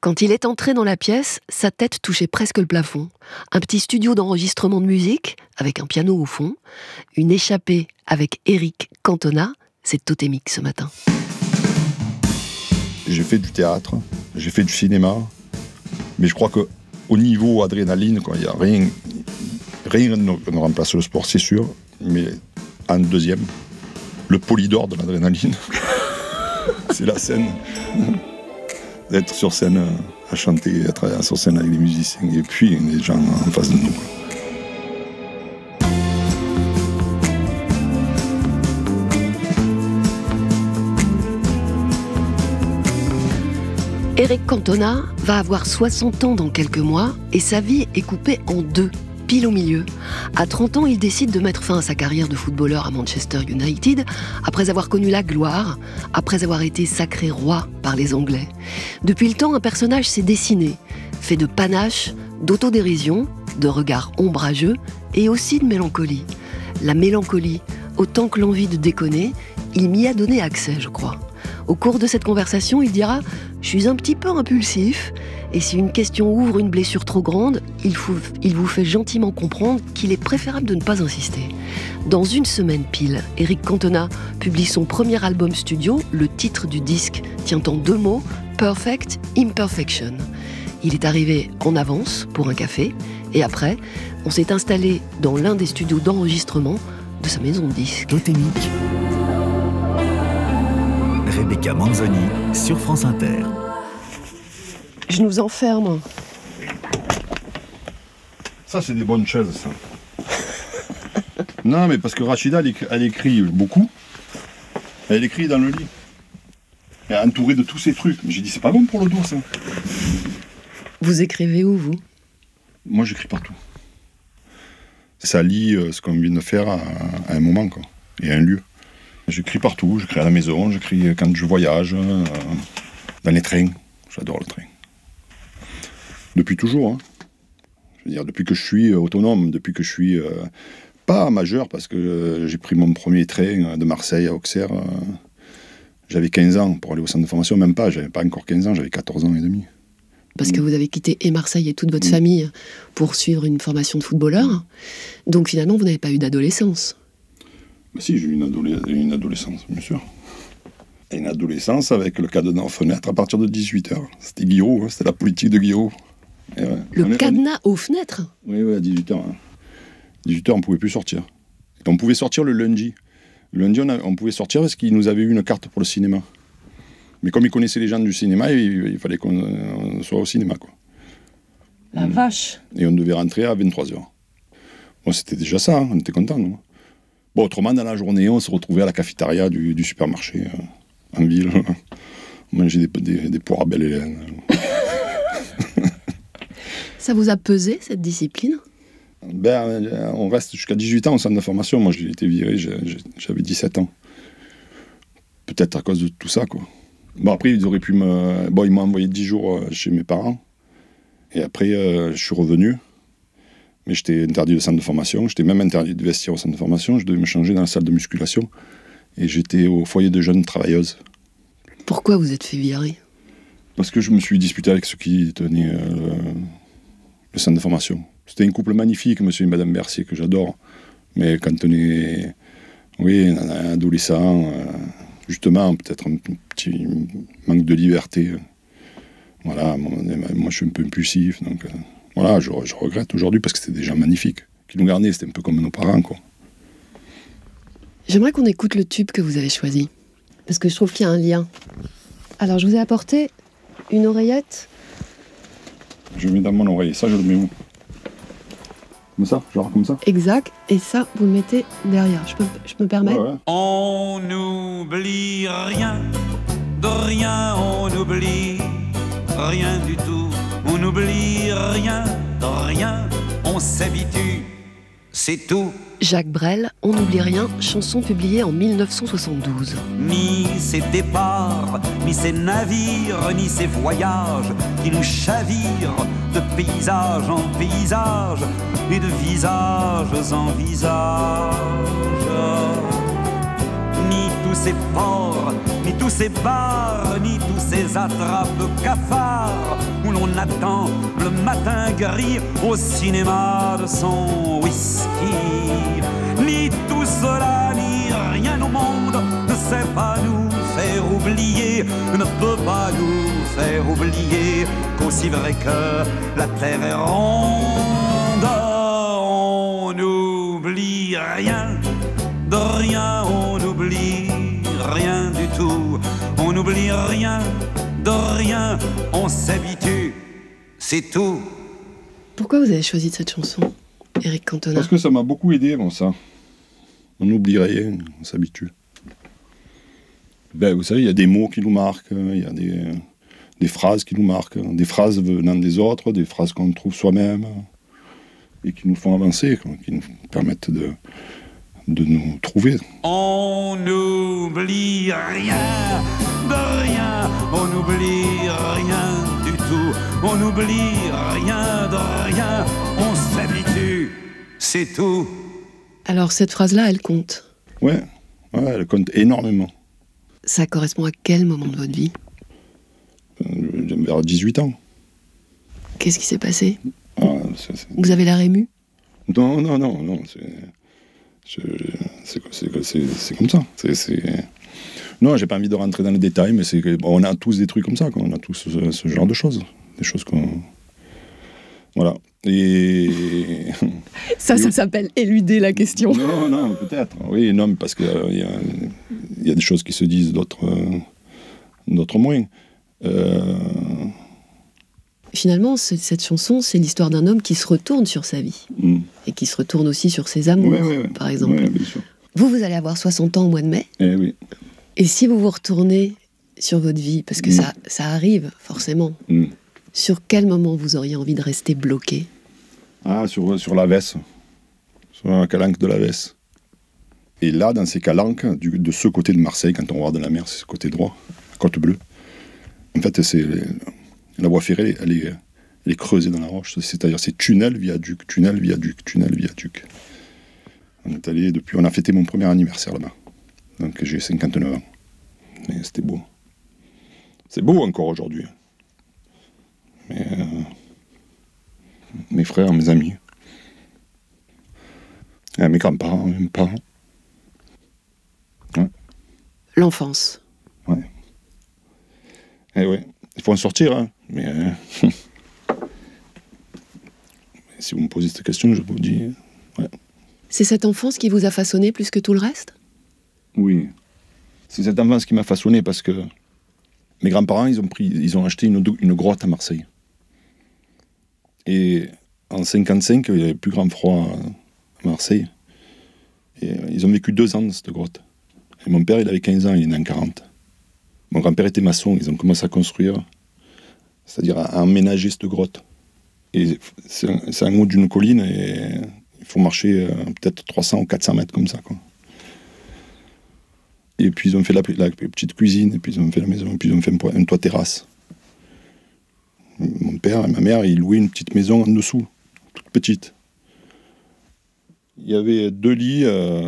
Quand il est entré dans la pièce, sa tête touchait presque le plafond. Un petit studio d'enregistrement de musique, avec un piano au fond. Une échappée avec Éric Cantona. C'est totémique ce matin. J'ai fait du théâtre, j'ai fait du cinéma. Mais je crois qu'au niveau adrénaline, il n'y a rien ne remplace le sport, c'est sûr. Mais en deuxième, le polydor de l'adrénaline, c'est la scène. D'être sur scène à chanter, être sur scène avec les musiciens et puis les gens en face de nous. Éric Cantona va avoir 60 ans dans quelques mois et sa vie est coupée en deux, pile au milieu. À 30 ans, il décide de mettre fin à sa carrière de footballeur à Manchester United, après avoir connu la gloire, après avoir été sacré roi par les Anglais. Depuis le temps, un personnage s'est dessiné, fait de panache, d'autodérision, de regard ombrageux et aussi de mélancolie. La mélancolie, autant que l'envie de déconner, il m'y a donné accès, je crois. Au cours de cette conversation, il dira « Je suis un petit peu impulsif » et si une question ouvre une blessure trop grande, il vous fait gentiment comprendre qu'il est préférable de ne pas insister. Dans une semaine pile, Éric Cantona publie son premier album studio. Le titre du disque tient en deux mots « Perfect Imperfection ». Il est arrivé en avance pour un café et après, on s'est installé dans l'un des studios d'enregistrement de sa maison de disques. Totémique. Rebecca Manzoni sur France Inter. Je nous enferme. Ça, c'est des bonnes chaises, ça. Non, mais parce que Rachida, elle écrit beaucoup. Elle écrit dans le lit. Elle est entourée de tous ces trucs. Mais j'ai dit, c'est pas bon pour le dos, ça. Vous écrivez où, vous ? Moi, j'écris partout. Ça lie ce qu'on vient de faire à un moment, quoi, et à un lieu. J'écris partout, j'écris à la maison, j'écris quand je voyage, dans les trains. J'adore le train. Depuis toujours, hein. Je veux dire, depuis que je suis autonome, depuis que je suis pas majeur, parce que j'ai pris mon premier train de Marseille à Auxerre. J'avais 15 ans pour aller au centre de formation, même pas, j'avais pas encore 15 ans, j'avais 14 ans et demi. Parce que vous avez quitté et Marseille et toute votre famille pour suivre une formation de footballeur. Donc finalement, vous n'avez pas eu d'adolescence. Bah si, j'ai eu une adolescence, bien sûr. Et une adolescence avec le cadenas aux fenêtres à partir de 18h. C'était Guillaume, hein, c'était la politique de Guillaume. Ouais. Le cadenas aux fenêtres ? Oui, à 18h. Hein. 18h, on ne pouvait plus sortir. Et on pouvait sortir le lundi. Le lundi, on pouvait sortir parce qu'ils nous avaient eu une carte pour le cinéma. Mais comme ils connaissaient les gens du cinéma, il fallait qu'on soit au cinéma, quoi. La vache. Et on devait rentrer à 23h. Bon, c'était déjà ça, hein, on était contents, nous. Bon, autrement, dans la journée, on se retrouvait à la cafétéria du supermarché, en ville. On mangeait des poires à belle Hélène. Ça vous a pesé, cette discipline ? On reste jusqu'à 18 ans au centre de formation. Moi, j'ai été viré, j'avais 17 ans. Peut-être à cause de tout ça, quoi. Bon, après, ils auraient pu ils m'ont envoyé 10 jours chez mes parents. Et après, je suis revenu. Mais j'étais interdit de centre de formation. J'étais même interdit de vestiaire au centre de formation. Je devais me changer dans la salle de musculation. Et j'étais au foyer de jeunes travailleuses. Pourquoi vous êtes fait virer ? Parce que je me suis disputé avec ceux qui tenaient le centre de formation. C'était un couple magnifique, monsieur et madame Mercier, que j'adore. Mais quand on est un adolescent, justement, peut-être un petit manque de liberté. Voilà, moi je suis un peu impulsif, donc voilà, je regrette aujourd'hui parce que c'était déjà magnifique. Qui nous gardaient, c'était un peu comme nos parents, quoi. J'aimerais qu'on écoute le tube que vous avez choisi, parce que je trouve qu'il y a un lien. Alors, je vous ai apporté une oreillette. Je le mets dans mon oreille, ça je le mets où ? Comme ça, genre comme ça ? Exact, et ça, vous le mettez derrière. Je me permets ? Ouais. On n'oublie rien, de rien on n'oublie rien du tout. On n'oublie rien, de rien, on s'habitue, c'est tout. Jacques Brel, On n'oublie rien, chanson publiée en 1972. Ni ces départs, ni ces navires, ni ces voyages qui nous chavirent de paysage en paysage et de visage en visage. Ni tous ces porcs, ni tous ces bars, ni tous ces attrape-cafards où l'on attend le matin gris au cinéma de son whisky. Ni tout cela, ni rien au monde ne sait pas nous faire oublier, ne peut pas nous faire oublier qu'aussi vrai que la terre est ronde, on n'oublie rien, de rien, on n'oublie rien du tout, on n'oublie rien, de rien, on s'habitue, c'est tout. Pourquoi vous avez choisi cette chanson, Éric Cantona? Parce que ça m'a beaucoup aidé, bon, ça. On n'oublie rien, on s'habitue. Ben, vous savez, il y a des mots qui nous marquent, il y a des phrases qui nous marquent, des phrases venant des autres, des phrases qu'on trouve soi-même, et qui nous font avancer, quoi, qui nous permettent de nous trouver. On n'oublie rien, de rien, on n'oublie rien du tout, on n'oublie rien de rien, on s'habitue, c'est tout. Alors cette phrase-là, elle compte. Ouais, elle compte énormément. Ça correspond à quel moment de votre vie? Vers 18 ans. Qu'est-ce qui s'est passé? C'est... Vous avez l'air ému? Non, c'est comme ça. Non, j'ai pas envie de rentrer dans les détails, mais c'est que, bon, on a tous des trucs comme ça, quoi. On a tous ce genre de choses. Des choses qu'on... Voilà. Et... Ça s'appelle éluder la question. Non, peut-être. Oui, non, mais parce qu'il y a des choses qui se disent, d'autres moins. Finalement, cette chanson, c'est l'histoire d'un homme qui se retourne sur sa vie. Et qui se retourne aussi sur ses amours, par exemple. Oui, bien sûr. Vous allez avoir 60 ans au mois de mai. Eh oui. Et si vous vous retournez sur votre vie, parce que ça arrive, forcément, sur quel moment vous auriez envie de rester bloqué? Ah, sur la Vesse. Sur la calanque de la Vesse. Et là, dans ces calanques, de ce côté de Marseille, quand on regarde la mer, c'est ce côté droit, la côte bleue. En fait, c'est... La voie ferrée, elle est creusée dans la roche. C'est-à-dire, c'est tunnel, viaduc, tunnel, viaduc, tunnel, viaduc. On a fêté mon premier anniversaire là-bas. Donc j'ai 59 ans. Mais c'était beau. C'est beau encore aujourd'hui. Mais mes frères, mes amis, mes grands-parents, mes parents. Ouais. L'enfance. Ouais. Eh ouais. Il faut en sortir, hein. Mais si vous me posez cette question, je vous dis... Ouais. C'est cette enfance qui vous a façonné plus que tout le reste? Oui. C'est cette enfance qui m'a façonné parce que mes grands-parents, ils ont acheté une grotte à Marseille. Et en 1955, il y avait le plus grand froid à Marseille. Et ils ont vécu 2 ans dans cette grotte. Et mon père, il avait 15 ans, il est né en 40. Mon grand-père était maçon, ils ont commencé à construire, c'est-à-dire à emménager cette grotte. Et c'est en haut d'une colline et il faut marcher peut-être 300 ou 400 mètres comme ça, quoi. Et puis ils ont fait la petite cuisine, et puis ils ont fait la maison, et puis ils ont fait un toit terrasse. Mon père et ma mère, ils louaient une petite maison en dessous, toute petite. Il y avait 2 lits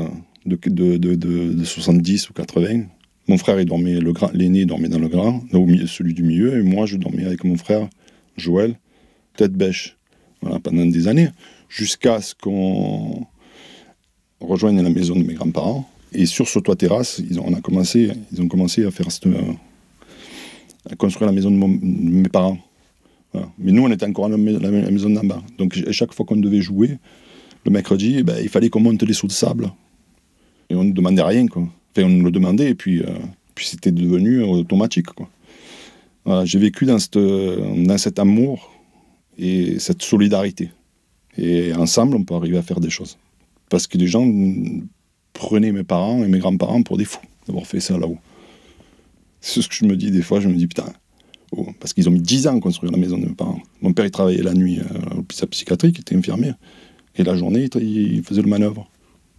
de 70 ou 80. Mon frère, il dormait, l'aîné dormait dans le grand, celui du milieu, et moi, je dormais avec mon frère, Joël, tête bêche, voilà, pendant des années, jusqu'à ce qu'on rejoigne la maison de mes grands-parents. Et sur ce toit terrasse, ils ont commencé à faire à construire la maison de mes parents. Voilà. Mais nous, on était encore à la maison d'en bas. Donc, à chaque fois qu'on devait jouer, le mercredi, il fallait qu'on monte les seaux de sable. Et on ne demandait rien, quoi. Enfin, on nous le demandait, et puis c'était devenu automatique, quoi. Voilà, j'ai vécu dans cet amour et cette solidarité. Et ensemble, on peut arriver à faire des choses. Parce que les gens prenaient mes parents et mes grands-parents pour des fous d'avoir fait ça là-haut. C'est ce que je me dis des fois, je me dis putain, parce qu'ils ont mis 10 ans à construire la maison de mes parents. Mon père, il travaillait la nuit à l'hôpital psychiatrique, il était infirmier. Et la journée, il faisait le manœuvre.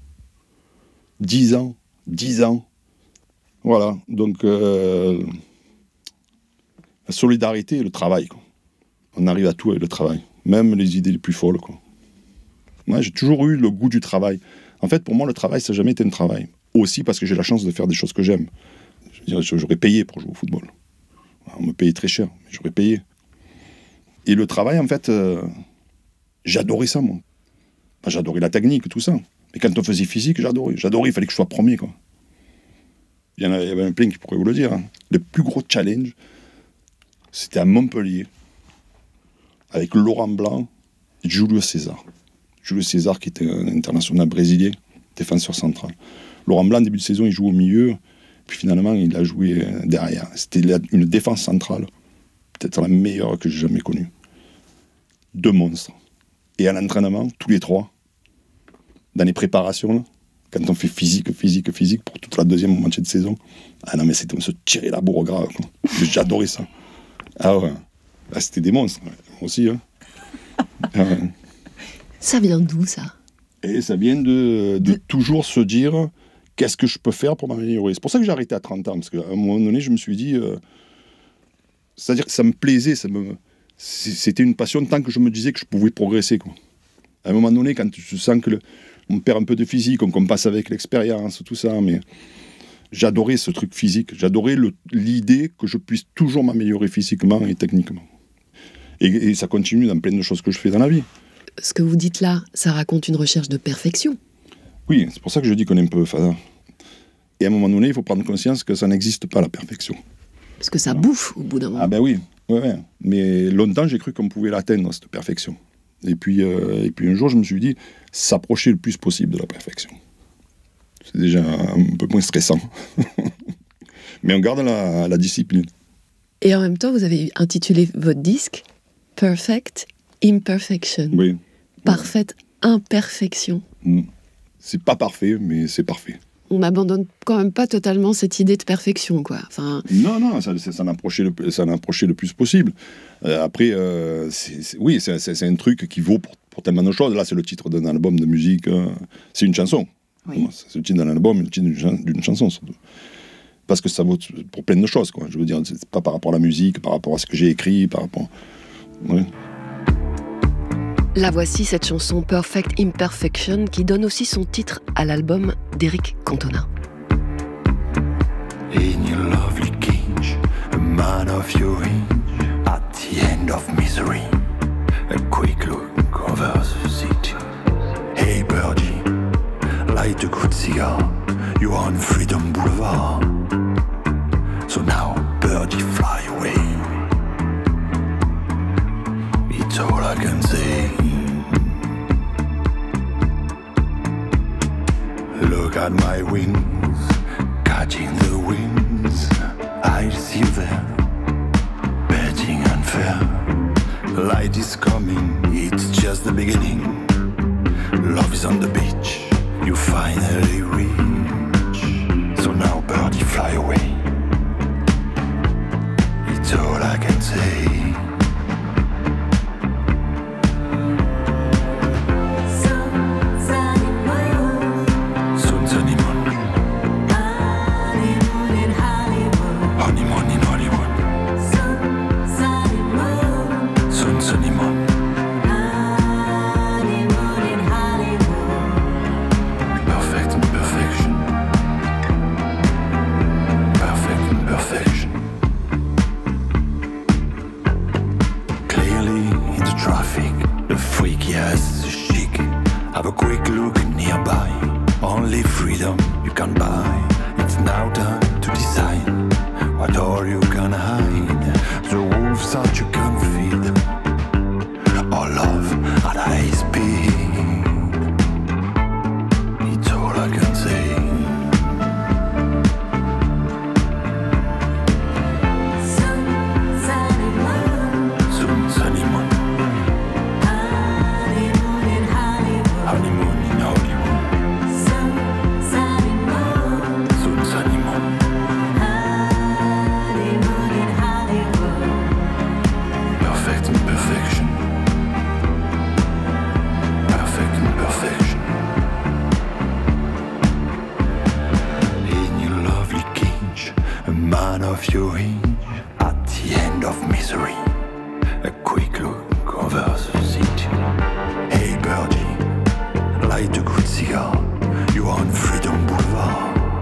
10 ans. Voilà, donc la solidarité et le travail, quoi. On arrive à tout avec le travail, même les idées les plus folles, quoi. Moi, j'ai toujours eu le goût du travail. En fait, pour moi, le travail, ça n'a jamais été un travail. aussi parce que j'ai la chance de faire des choses que j'aime. Je veux dire, j'aurais payé pour jouer au football. On me payait très cher, mais j'aurais payé. Et le travail, en fait, j'adorais ça, moi. Enfin, j'adorais la technique, tout ça. Mais quand on faisait physique, j'adorais. J'adorais, il fallait que je sois premier, quoi. Il y avait plein qui pourraient vous le dire. Hein. Le plus gros challenge, c'était à Montpellier, avec Laurent Blanc et Julio César. Julio César, qui était un international brésilien, défenseur central. Laurent Blanc, début de saison, il joue au milieu, puis finalement, il a joué derrière. C'était une défense centrale, peut-être la meilleure que j'ai jamais connue. 2 monstres. Et à l'entraînement, tous les 3, dans les préparations, là, quand on fait physique pour toute la deuxième moitié de saison, ah non mais c'était on se tirait la bourre grave, quoi. J'adorais ça. Ah ouais, ah, c'était des monstres, ouais. Moi aussi. Hein. Ah ouais. Ça vient d'où, ça? Et ça vient de toujours se dire qu'est-ce que je peux faire pour m'améliorer. C'est pour ça que j'ai arrêté à 30 ans, parce qu'à un moment donné, je me suis dit, c'est-à-dire que ça me plaisait, c'était une passion tant que je me disais que je pouvais progresser, quoi. À un moment donné, quand tu sens que on perd un peu de physique, qu'on passe avec l'expérience, tout ça, mais j'adorais ce truc physique, j'adorais l'idée que je puisse toujours m'améliorer physiquement et techniquement. Et ça continue dans plein de choses que je fais dans la vie. Ce que vous dites là, ça raconte une recherche de perfection. Oui, c'est pour ça que je dis qu'on est un peu fada. Et à un moment donné, il faut prendre conscience que ça n'existe pas, la perfection. Parce que ça bouffe au bout d'un moment. Ah ben oui, ouais. Mais longtemps, j'ai cru qu'on pouvait l'atteindre, cette perfection. Et puis un jour, je me suis dit, s'approcher le plus possible de la perfection. C'est déjà un peu moins stressant. Mais on garde la discipline. Et en même temps, vous avez intitulé votre disque « Perfect Imperfection ». Oui. Parfaite imperfection. C'est pas parfait, mais c'est parfait. On n'abandonne quand même pas totalement cette idée de perfection, quoi. Enfin... Non, ça en approchait le plus possible. Après, c'est un truc qui vaut pour tellement de choses. Là, c'est le titre d'un album de musique. C'est une chanson. Oui. C'est le titre d'un album, le titre d'une chanson, surtout. Parce que ça vaut pour plein de choses, quoi. Je veux dire, c'est pas par rapport à la musique, par rapport à ce que j'ai écrit, par rapport... Oui. La voici, cette chanson Perfect Imperfection, qui donne aussi son titre à l'album d'Éric Cantona. In your lovely cage, a man of your age, at the end of misery, a quick look over the city. Hey birdie, light a good cigar, you're on Freedom Boulevard. So now, birdie, fly away. It's all I can say. Look at my wings, catching the winds. I see you there, betting unfair. Light is coming, it's just the beginning. Love is on the beach, you finally reach. So now, birdie, fly away. It's all I can say. Light a good cigar, you're on Freedom Boulevard.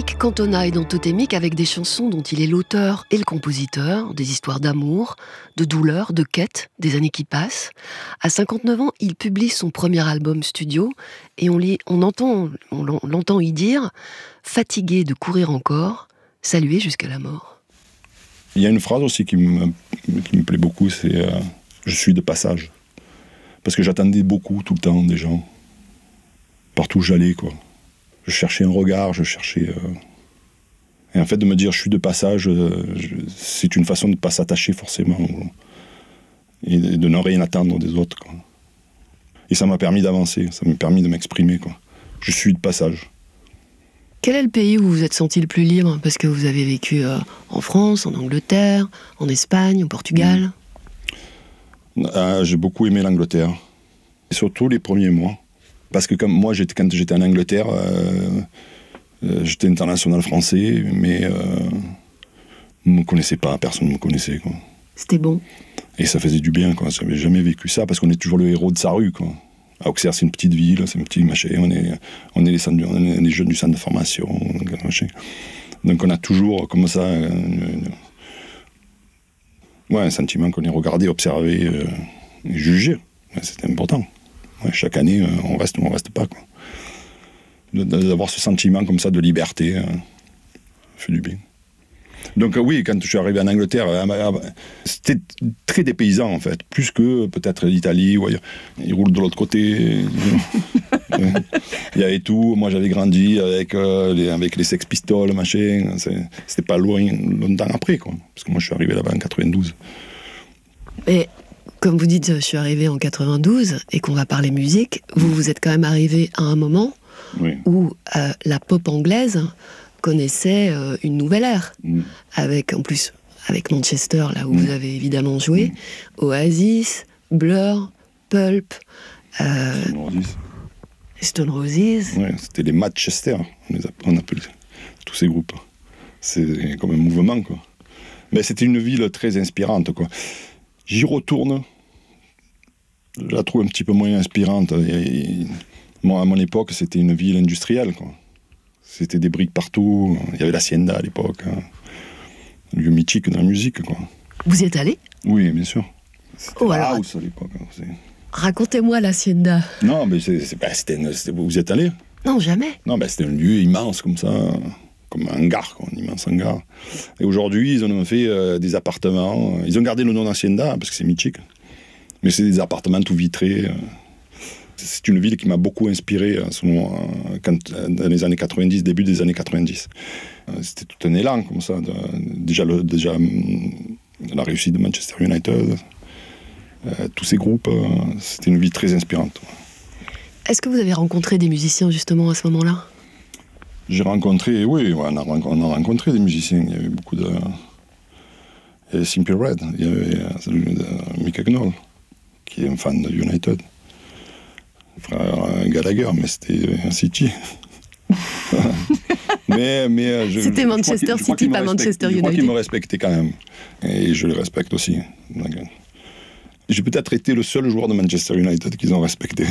Eric Cantona est dans Totémique avec des chansons dont il est l'auteur et le compositeur, des histoires d'amour, de douleur, de quête, des années qui passent. À 59 ans, il publie son premier album studio et on l'entend y dire « Fatigué de courir encore, salué jusqu'à la mort ». Il y a une phrase aussi qui me plaît beaucoup, c'est je suis de passage ». Parce que j'attendais beaucoup, tout le temps, des gens. Partout où j'allais, quoi. Je cherchais un regard, je cherchais... Et en fait, de me dire je suis de passage, c'est une façon de ne pas s'attacher forcément. Et de ne rien attendre des autres, quoi. Et ça m'a permis d'avancer, ça m'a permis de m'exprimer, quoi. Je suis de passage. Quel est le pays où vous vous êtes senti le plus libre ? Parce que vous avez vécu en France, en Angleterre, en Espagne, au Portugal. J'ai beaucoup aimé l'Angleterre. Et surtout les premiers mois. Parce que comme moi, quand j'étais en Angleterre, j'étais international français, mais on ne me connaissait pas, personne ne me connaissait, quoi. C'était bon. Et ça faisait du bien, quoi. J'avais jamais vécu ça, parce qu'on est toujours le héros de sa rue, quoi. À Auxerre, c'est une petite ville, c'est un petit machin, on est les jeunes du centre de formation, machin. Donc on a toujours comme ça un sentiment qu'on est regardé, observé, et jugé. Ouais, c'était important. Ouais, chaque année, on reste ou on reste pas, quoi. D'avoir ce sentiment comme ça de liberté, fait du bien. Donc oui, quand je suis arrivé en Angleterre, c'était très dépaysant en fait, plus que peut-être l'Italie, où ils roulent de l'autre côté. Il y avait tout. Moi j'avais grandi avec les Sex Pistols, machin. C'était pas longtemps après, quoi. Parce que moi je suis arrivé là-bas en 92. Et comme vous dites, je suis arrivé en 92 et qu'on va parler musique, vous êtes quand même arrivé à un moment où la pop anglaise connaissait une nouvelle ère, avec Manchester, là où vous avez évidemment joué, Oasis, Blur, Pulp, Stone Roses. Ouais, c'était les Manchester, on appelle tous ces groupes. C'est comme un mouvement, quoi. Mais c'était une ville très inspirante, quoi. J'y retourne, je la trouve un petit peu moins inspirante. Moi, à mon époque, c'était une ville industrielle, quoi. C'était des briques partout. Il y avait l'Hacienda à l'époque. Un lieu mythique dans la musique, quoi. Vous y êtes allé ? Oui, bien sûr. C'était la house à l'époque. Racontez-moi l'Hacienda. Non, mais vous y êtes allé ? Non, jamais. Non, c'était un lieu immense comme ça, comme un hangar, quoi, un immense hangar. Et aujourd'hui, ils en ont fait des appartements. Ils ont gardé le nom d'Hacienda parce que c'est mythique. Mais c'est des appartements tout vitrés. C'est une ville qui m'a beaucoup inspiré dans les années 90, début des années 90. C'était tout un élan comme ça. Déjà la réussite de Manchester United, tous ces groupes, c'était une ville très inspirante. Est-ce que vous avez rencontré des musiciens justement à ce moment-là ? J'ai rencontré, on a rencontré des musiciens. Il y avait beaucoup de... Il y avait Simply Red, il y avait celui de Mick Hucknall, qui est un fan de United. Frère Gallagher, mais c'était un City. C'était Manchester City, pas Manchester United. Je crois qu'il me respectait quand même. Et je le respecte aussi. Donc, j'ai peut-être été le seul joueur de Manchester United qu'ils ont respecté.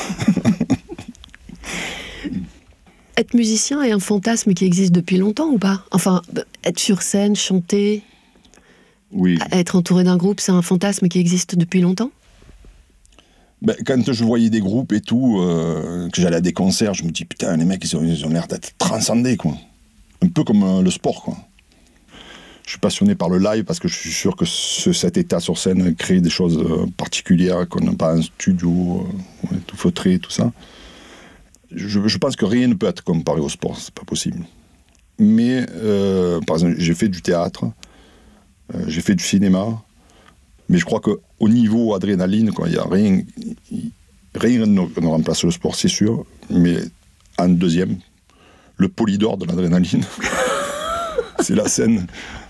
Être musicien est un fantasme qui existe depuis longtemps ou pas ? Enfin, être sur scène, chanter, être entouré d'un groupe, c'est un fantasme qui existe depuis longtemps ? Quand je voyais des groupes et tout, que j'allais à des concerts, je me dis putain, les mecs, ils ont l'air d'être transcendés, quoi. Un peu comme le sport, quoi. Je suis passionné par le live parce que je suis sûr que cet état sur scène crée des choses particulières qu'on n'a pas en studio, tout feutré, tout ça. Je pense que rien ne peut être comparé au sport, c'est pas possible. Mais, par exemple, j'ai fait du théâtre, j'ai fait du cinéma. Mais je crois qu'au niveau adrénaline, il n'y a rien ne remplace le sport, c'est sûr. Mais en deuxième, le polydor de l'adrénaline, c'est la scène.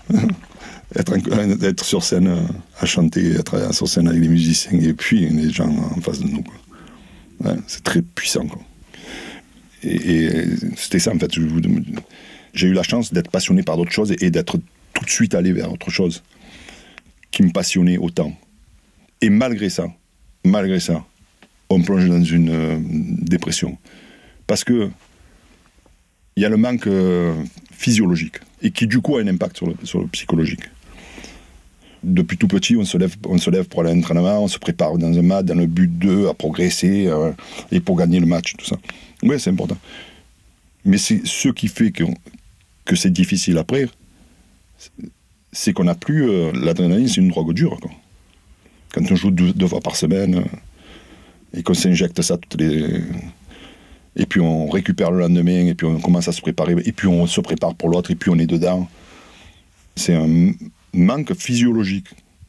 Être sur scène à chanter, être sur scène avec les musiciens et puis les gens en face de nous, quoi. Ouais, c'est très puissant, quoi. Et c'était ça, en fait. J'ai eu la chance d'être passionné par d'autres choses et d'être tout de suite allé vers autre chose qui me passionnait autant. Et malgré ça, on plonge dans une dépression. Parce que il y a le manque physiologique, et qui du coup a un impact sur le psychologique. Depuis tout petit, on se lève pour aller à l'entraînement, on se prépare dans un match, dans le but à progresser, et pour gagner le match, tout ça. Oui, c'est important. Mais c'est ce qui fait que c'est difficile après, c'est qu'on n'a plus... l'adrénaline, c'est une drogue dure, quoi. Quand on joue 2 fois par semaine, et qu'on s'injecte ça et puis on récupère le lendemain, et puis on commence à se préparer, et puis on se prépare pour l'autre, et puis on est dedans. C'est un manque physiologique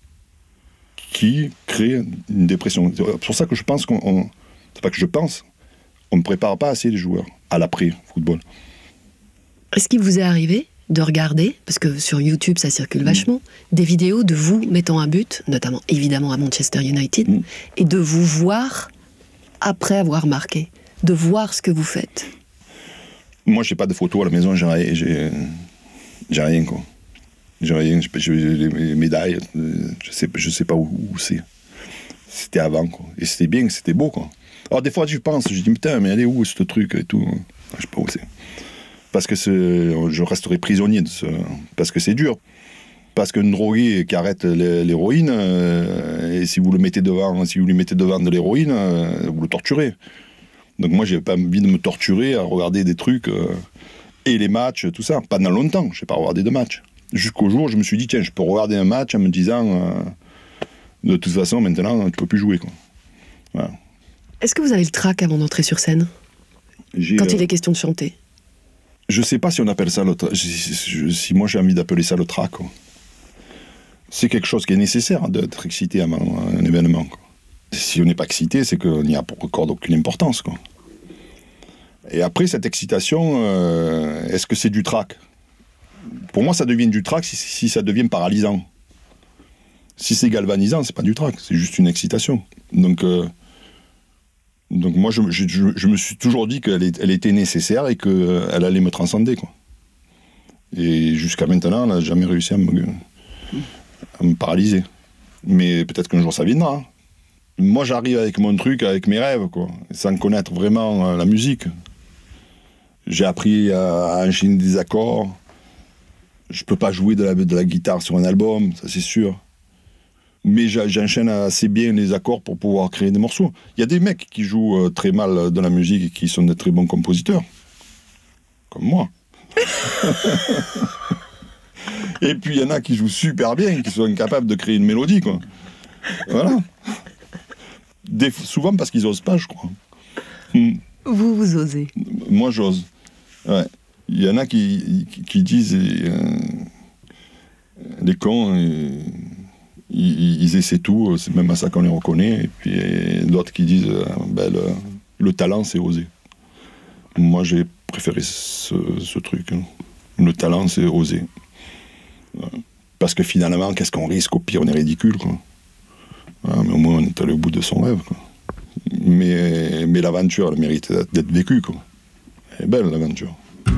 qui crée une dépression. C'est pour ça que je pense c'est pas que je pense, on ne prépare pas assez les joueurs à l'après-football. Est-ce qu'il vous est arrivé de regarder, parce que sur YouTube ça circule vachement, des vidéos de vous mettant un but, notamment évidemment à Manchester United, et de vous voir après avoir marqué, de voir ce que vous faites? Moi, j'ai pas de photos à la maison, j'ai rien, quoi. J'ai rien, j'ai les médailles, je sais pas où c'est. C'était avant, quoi. Et c'était bien, c'était beau, quoi. Alors des fois, je pense, je dis, putain, mais elle est où ce truc et tout? Je sais pas où c'est. Parce que je resterai prisonnier de parce que c'est dur. Parce qu'un drogué qui arrête l'héroïne, et si vous lui mettez devant de l'héroïne, vous le torturez. Donc moi, j'ai pas envie de me torturer à regarder des trucs, et les matchs, tout ça. Pendant longtemps, je n'ai pas regardé de matchs. Jusqu'au jour où je me suis dit, tiens, je peux regarder un match en me disant, de toute façon, maintenant, tu peux plus jouer, quoi. Voilà. Est-ce que vous avez le trac avant d'entrer sur scène, quand il est question de chanter? Je sais pas si on appelle ça le trac. Si moi j'ai envie d'appeler ça le trac, quoi. C'est quelque chose qui est nécessaire d'être excité avant un événement, quoi. Si on n'est pas excité, c'est qu'on n'y accorde aucune importance, quoi. Et après, cette excitation, est-ce que c'est du trac? Pour moi, ça devient du trac si ça devient paralysant. Si c'est galvanisant, c'est pas du trac, c'est juste une excitation. Donc moi, je me suis toujours dit qu'elle était nécessaire et qu'elle allait me transcender, quoi. Et jusqu'à maintenant, elle n'a jamais réussi à me paralyser. Mais peut-être qu'un jour, ça viendra, hein. Moi, j'arrive avec mon truc, avec mes rêves, quoi, sans connaître vraiment la musique. J'ai appris à enchaîner des accords. Je peux pas jouer de la guitare sur un album, ça c'est sûr. Mais j'enchaîne assez bien les accords pour pouvoir créer des morceaux. Il y a des mecs qui jouent très mal de la musique et qui sont de très bons compositeurs. Comme moi. Et puis il y en a qui jouent super bien, qui sont incapables de créer une mélodie, quoi. Voilà. Souvent parce qu'ils osent pas, je crois. Vous osez? Moi, j'ose. Ouais. Il y en a qui disent les cons, ils essaient tout, c'est même à ça qu'on les reconnaît. Et puis d'autres qui disent le talent, c'est oser. Moi, j'ai préféré ce truc. Hein. Le talent, c'est oser. Parce que finalement, qu'est-ce qu'on risque? Au pire, on est ridicule, quoi. Ah, mais au moins, on est allé au bout de son rêve, quoi. Mais l'aventure, elle mérite d'être vécue, quoi. Elle est belle, l'aventure.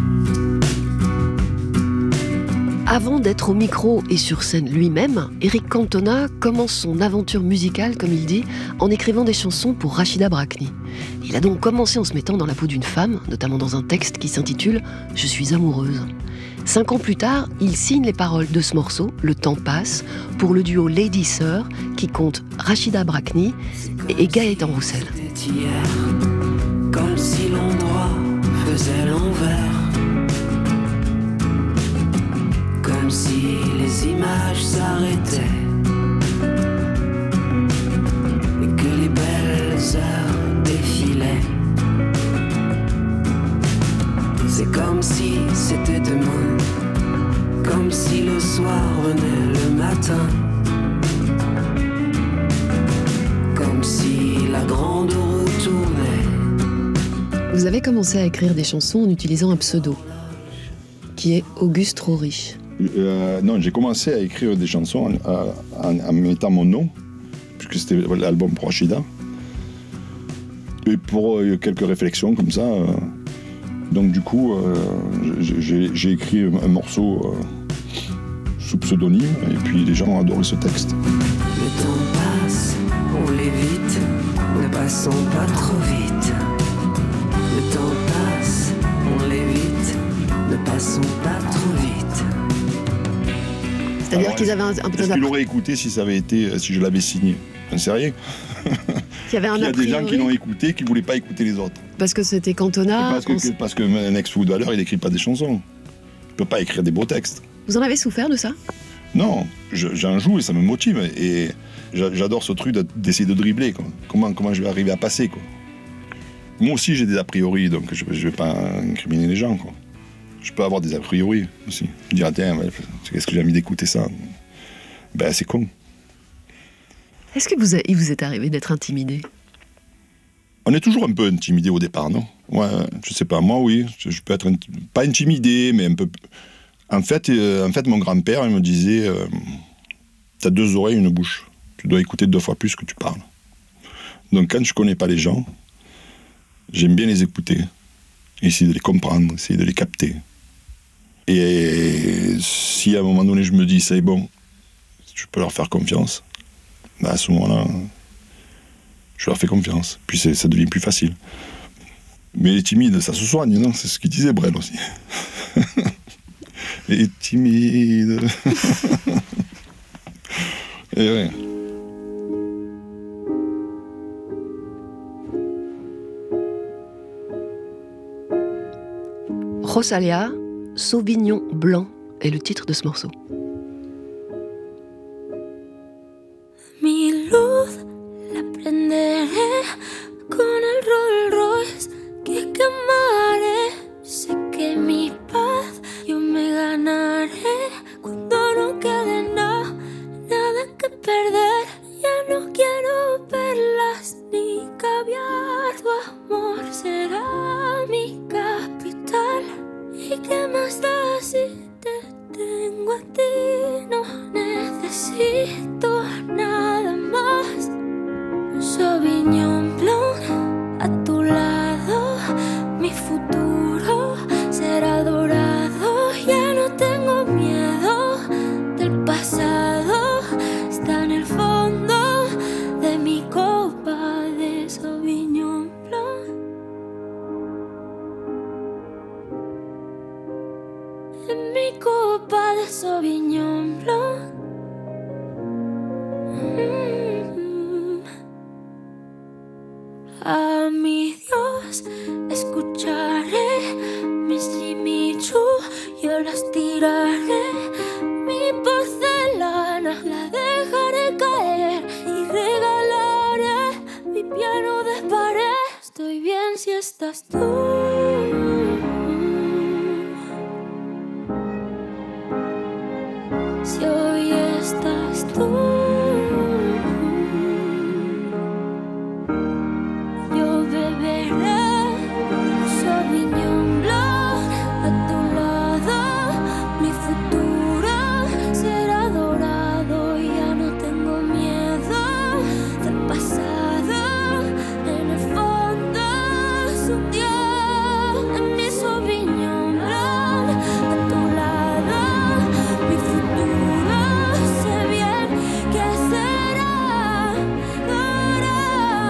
Avant d'être au micro et sur scène lui-même, Eric Cantona commence son aventure musicale, comme il dit, en écrivant des chansons pour Rachida Brakni. Il a donc commencé en se mettant dans la peau d'une femme, notamment dans un texte qui s'intitule « Je suis amoureuse ». 5 ans plus tard, il signe les paroles de ce morceau, Le temps passe, pour le duo Lady Sir, qui compte Rachida Brakni et Gaëtan Roussel. C'était hier, comme si l'endroit faisait l'envers. Comme si les images s'arrêtaient et que les belles heures défilaient. C'est comme si c'était demain, comme si le soir venait le matin, comme si la grande roue tournait. Vous avez commencé à écrire des chansons en utilisant un pseudo, qui est Auguste Rohrich. Non, j'ai commencé à écrire des chansons en mettant mon nom, puisque c'était l'album pour Rachida. Et pour quelques réflexions comme ça. Donc du coup, j'ai écrit un morceau sous pseudonyme, et puis les gens ont adoré ce texte. Le temps passe, on l'évite, ne passons pas trop vite. Le temps passe, on l'évite, passons pas trop vite. C'est-à-dire qu'ils avaient un Est-ce qu'il aurait écouté si ça avait été, si je l'avais signé? J'en sais rien. Il y avait un Il y a a des gens priori, qui l'ont écouté, qui ne voulaient pas écouter les autres. parce que c'était Cantona. Parce qu'un ex-footballeur, il n'écrit pas des chansons. Il ne peut pas écrire des beaux textes. Vous en avez souffert de ça? Non, j'en joue et ça me motive. Et j'adore ce truc d'essayer de dribbler. Quoi. Comment je vais arriver à passer, quoi. Moi aussi, j'ai des a priori, donc je ne vais pas incriminer les gens, quoi. Je peux avoir des a priori aussi. Je dirais, tiens, qu'est-ce que j'ai envie d'écouter ça? Ben, c'est con. Est-ce que il vous est arrivé d'être intimidé? On est toujours un peu intimidé au départ, non? Ouais, je sais pas, moi oui, je peux être pas intimidé, mais un peu. En fait, mon grand-père, il me disait, t'as 2 oreilles et une bouche. Tu dois écouter 2 fois plus que tu parles. Donc quand je connais pas les gens, j'aime bien les écouter, essayer de les comprendre, essayer de les capter. Et si à un moment donné je me dis c'est bon, je peux leur faire confiance, bah à ce moment-là, je leur fais confiance. Puis ça devient plus facile. Mais les timides, ça se soigne, non? C'est ce qu'il disait Brel aussi. Les timides. Et ouais. Rosalia, Sauvignon blanc est le titre de ce morceau. Mi luz la prenderé con el Rolls Royce que quemaré. Sé que mi paz yo me ganaré cuando no quede nada que perder. Ya no quiero perlas ni caviar. Tu amor será mi capital. ¿Y qué más da si te tengo a ti? No necesito nada más. Sauvignon Blanc, a tu lado, mi futuro será dorado. Ya no tengo miedo del pasado, está en el fondo de mi copa de Sauvignon Blanc. En mi copa de Sauvignon Blanc. A mi Dios escucharé mis Jimmy Choo, yo las tiraré. Mi porcelana la dejaré caer y regalaré mi piano de pared. Estoy bien si estás tú. Si hoy estás tú, yo beberé Sauvignon Blanc a tu lado. Mi futuro será dorado. Ya no tengo miedo del pasado. En el fondo es un dios. En mi Sauvignon Blanc a tu lado. Mi futuro sé bien que será dorado.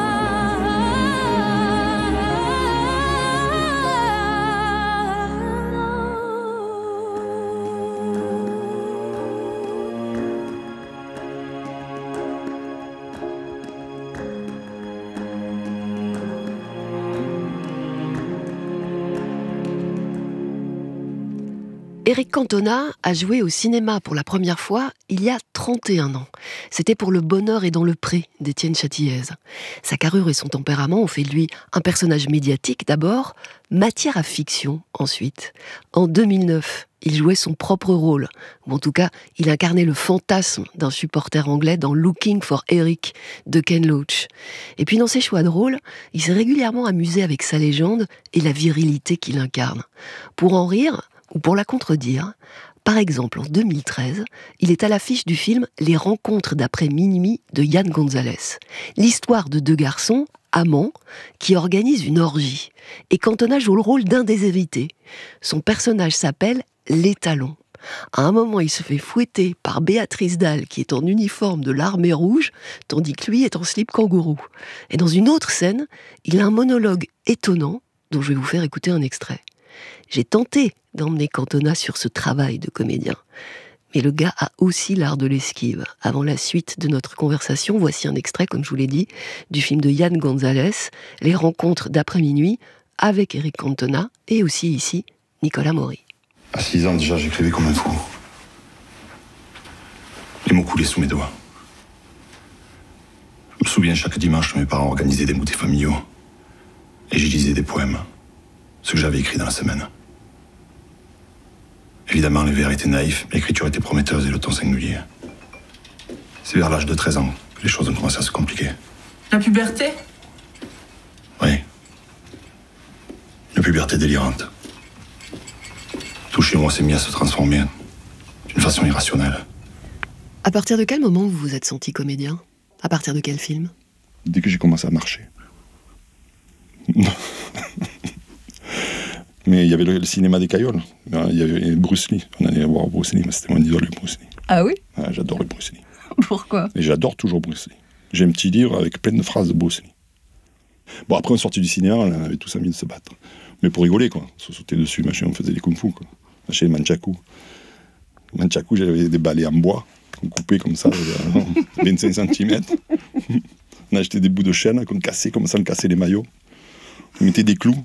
Éric Cantona a joué au cinéma pour la première fois il y a 31 ans. C'était pour Le Bonheur est dans le pré d'Étienne Châtillaise. Sa carrure et son tempérament ont fait de lui un personnage médiatique d'abord, matière à fiction ensuite. En 2009, il jouait son propre rôle, ou en tout cas, il incarnait le fantasme d'un supporter anglais dans Looking for Eric de Ken Loach. Et puis dans ses choix de rôle, il s'est régulièrement amusé avec sa légende et la virilité qu'il incarne. Pour en rire, ou pour la contredire, par exemple en 2013, il est à l'affiche du film Les Rencontres d'après minuit de Yann Gonzalez. L'histoire de 2 garçons, amants, qui organisent une orgie. Et Cantona joue le rôle d'un des invités. Son personnage s'appelle L'Étalon. À un moment, il se fait fouetter par Béatrice Dalle, qui est en uniforme de l'Armée Rouge, tandis que lui est en slip kangourou. Et dans une autre scène, il a un monologue étonnant, dont je vais vous faire écouter un extrait. J'ai tenté d'emmener Cantona sur ce travail de comédien. Mais le gars a aussi l'art de l'esquive. Avant la suite de notre conversation, voici un extrait, comme je vous l'ai dit, du film de Yann Gonzalez, Les rencontres d'après minuit, avec Eric Cantona, et aussi ici, Nicolas Maury. À 6 ans déjà, j'écrivais comme un fou. Les mots coulaient sous mes doigts. Je me souviens, chaque dimanche, mes parents organisaient des motets familiaux. Et j'y lisais des poèmes, ce que j'avais écrit dans la semaine. Évidemment, les vers étaient naïfs, l'écriture était prometteuse et le ton singulier. C'est vers l'âge de 13 ans que les choses ont commencé à se compliquer. La puberté? Oui. Une puberté délirante. Tout chez moi s'est mis à se transformer d'une façon irrationnelle. À partir de quel moment vous vous êtes senti comédien ? À partir de quel film ? Dès que j'ai commencé à marcher. Mais il y avait le cinéma des Cailloles. Il y avait Bruce Lee. On allait voir Bruce Lee, mais c'était mon idole, Bruce Lee. Ah oui? Ouais, j'adore le Bruce Lee. Pourquoi? Et j'adore toujours Bruce Lee. J'ai un petit livre avec plein de phrases de Bruce Lee. Bon, après, on sortit du cinéma, on avait tous envie de se battre. Mais pour rigoler, quoi. On se sautait dessus, machin, on faisait des kung-fu, quoi. Chez les Manchaku. Manchaku, j'avais des balais en bois, qu'on coupait comme ça, 25 cm. On achetait des bouts de chaîne qu'on cassait, comme ça, on cassait les maillots. On mettait des clous.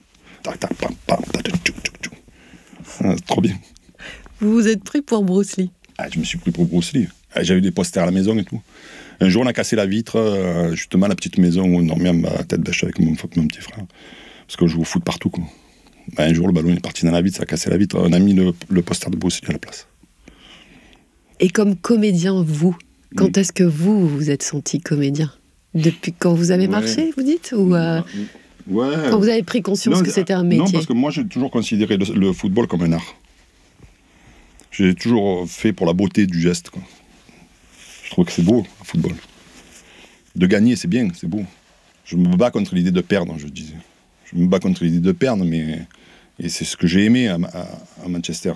C'est trop bien. Vous vous êtes pris pour Bruce Lee ? Je me suis pris pour Bruce Lee. J'avais des posters à la maison et tout. Un jour, on a cassé la vitre, justement, la petite maison où on dormait à ma tête bêche avec mon petit frère. Parce que je jouais au foot partout, quoi. Un jour, le ballon est parti dans la vitre, ça a cassé la vitre. On a mis le poster de Bruce Lee à la place. Et comme comédien, vous, quand est-ce que vous vous êtes senti comédien ? Depuis quand vous avez marché, vous dites ? Ou Ouais. quand vous avez pris conscience que c'était un métier ? Non, parce que moi, j'ai toujours considéré le football comme un art. J'ai toujours fait pour la beauté du geste, quoi. Je trouve que c'est beau, le football. De gagner, c'est bien, c'est beau. Je me bats contre l'idée de perdre, je disais. Je me bats contre l'idée de perdre, et c'est ce que j'ai aimé à Manchester.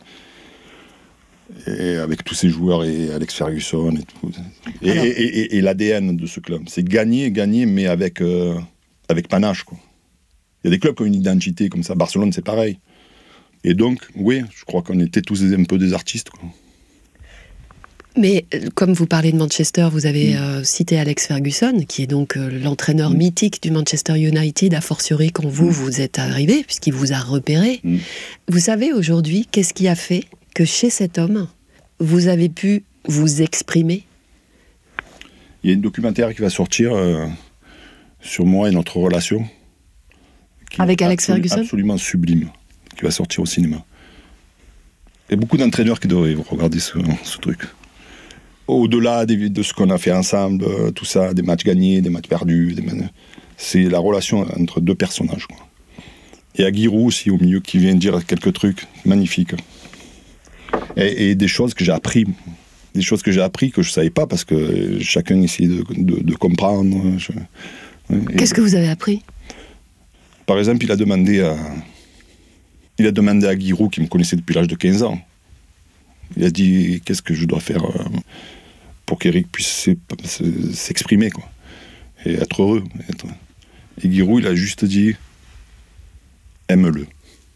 Et avec tous ces joueurs, et Alex Ferguson, et tout. Et l'ADN de ce club. C'est gagner, mais avec panache, quoi. Il y a des clubs qui ont une identité comme ça. Barcelone, c'est pareil. Et donc, oui, je crois qu'on était tous un peu des artistes, quoi. Mais comme vous parlez de Manchester, vous avez cité Alex Ferguson, qui est donc l'entraîneur mythique du Manchester United, a fortiori quand vous êtes arrivé, puisqu'il vous a repéré. Vous savez aujourd'hui, qu'est-ce qui a fait que chez cet homme, vous avez pu vous exprimer ? Il y a un documentaire qui va sortir sur moi et notre relation. Avec Alex Ferguson ? Absolument sublime, qui va sortir au cinéma. Il y a beaucoup d'entraîneurs qui devraient regarder ce truc. Au-delà de ce qu'on a fait ensemble, tout ça, des matchs gagnés, des matchs perdus, c'est la relation entre deux personnages, quoi. Et Aguirre aussi au milieu qui vient dire quelques trucs magnifiques. Et des choses que j'ai appris. Des choses que j'ai appris que je ne savais pas parce que chacun essayait de comprendre. Qu'est-ce que vous avez appris ? Par exemple, il a demandé à Aguirre, qui me connaissait depuis l'âge de 15 ans, il a dit qu'est-ce que je dois faire pour qu'Eric puisse s'exprimer, quoi, et être heureux. Et Aguirre, il a juste dit aime-le.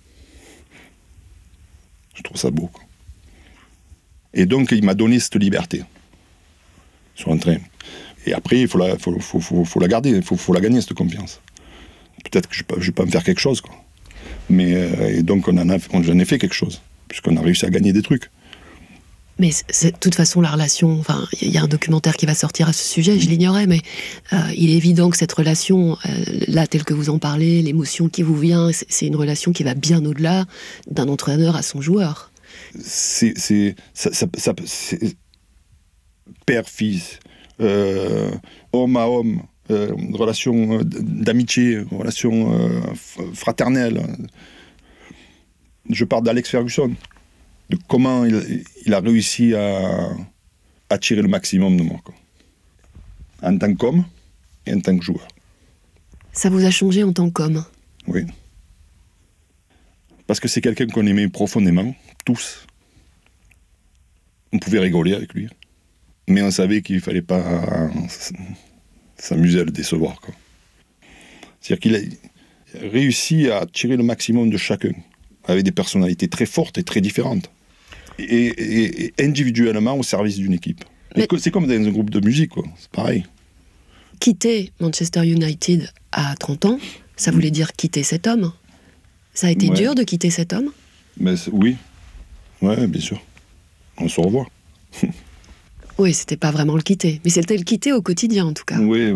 Je trouve ça beau, quoi. Et donc, il m'a donné cette liberté sur un train. Et après, il faut la garder, il faut la gagner, cette confiance. Peut-être que je vais pas me faire quelque chose, quoi. Mais et donc, j'en ai fait quelque chose, puisqu'on a réussi à gagner des trucs. Mais de toute façon, la relation... Enfin, il y a un documentaire qui va sortir à ce sujet, je l'ignorais, mais il est évident que cette relation, là, telle que vous en parlez, l'émotion qui vous vient, c'est une relation qui va bien au-delà d'un entraîneur à son joueur. C'est père-fils, homme à homme, relation d'amitié, relation fraternelle. Je parle d'Alex Ferguson, de comment il a réussi à tirer le maximum de moi, quoi. En tant qu'homme et en tant que joueur. Ça vous a changé en tant qu'homme ? Oui. Parce que c'est quelqu'un qu'on aimait profondément, tous. On pouvait rigoler avec lui, mais on savait qu'il ne fallait pas s'amuser à le décevoir, quoi. C'est-à-dire qu'il a réussi à tirer le maximum de chacun. avec des personnalités très fortes et très différentes. Et individuellement au service d'une équipe. C'est comme dans un groupe de musique, quoi. C'est pareil. Quitter Manchester United à 30 ans, ça voulait dire quitter cet homme. Ça a été dur de quitter cet homme ? Oui, ouais, bien sûr. On se revoit. Oui, c'était pas vraiment le quitter, mais c'était le quitter au quotidien en tout cas. Oui.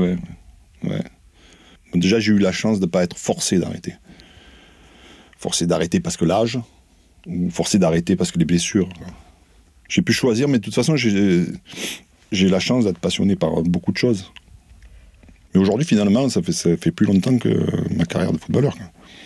Déjà, j'ai eu la chance de ne pas être forcé d'arrêter. Forcé d'arrêter parce que l'âge, ou forcé d'arrêter parce que les blessures. J'ai pu choisir, mais de toute façon, j'ai la chance d'être passionné par beaucoup de choses. Mais aujourd'hui, finalement, ça fait plus longtemps que ma carrière de footballeur.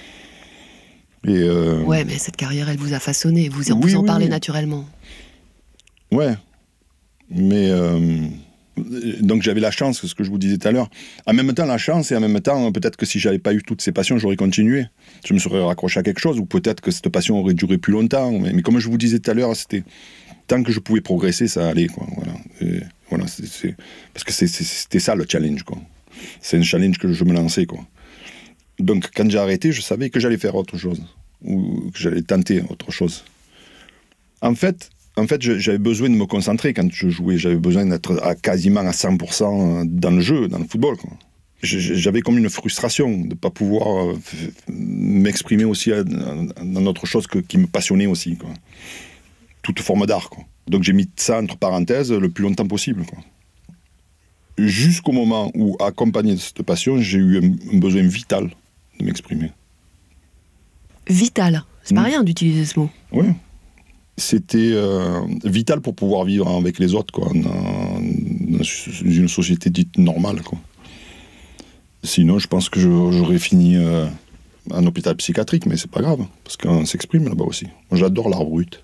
Ouais, mais cette carrière, elle vous a façonné. Vous en parlez naturellement. Ouais. Mais donc j'avais la chance, ce que je vous disais tout à l'heure. En même temps, la chance, et en même temps, peut-être que si j'avais pas eu toutes ces passions, j'aurais continué. Je me serais raccroché à quelque chose, ou peut-être que cette passion aurait duré plus longtemps. Mais comme je vous disais tout à l'heure, c'était tant que je pouvais progresser, ça allait, quoi. Voilà. Parce que c'était ça le challenge, quoi. C'est un challenge que je me lançais, quoi. Donc quand j'ai arrêté, je savais que j'allais faire autre chose, ou que j'allais tenter autre chose. En fait, j'avais besoin de me concentrer quand je jouais. J'avais besoin d'être quasiment à 100% dans le jeu, dans le football, quoi. J'avais comme une frustration de ne pas pouvoir m'exprimer aussi dans autre chose qui me passionnait aussi, quoi. Toute forme d'art, quoi. Donc j'ai mis ça entre parenthèses le plus longtemps possible, quoi. Jusqu'au moment où, accompagné de cette passion, j'ai eu un besoin vital de m'exprimer. Vital ? C'est pas rien d'utiliser ce mot. Oui. C'était vital pour pouvoir vivre avec les autres, quoi, dans une société dite normale, quoi. Sinon, je pense que j'aurais fini en hôpital psychiatrique, mais c'est pas grave, parce qu'on s'exprime là-bas aussi. Moi, j'adore l'art brut.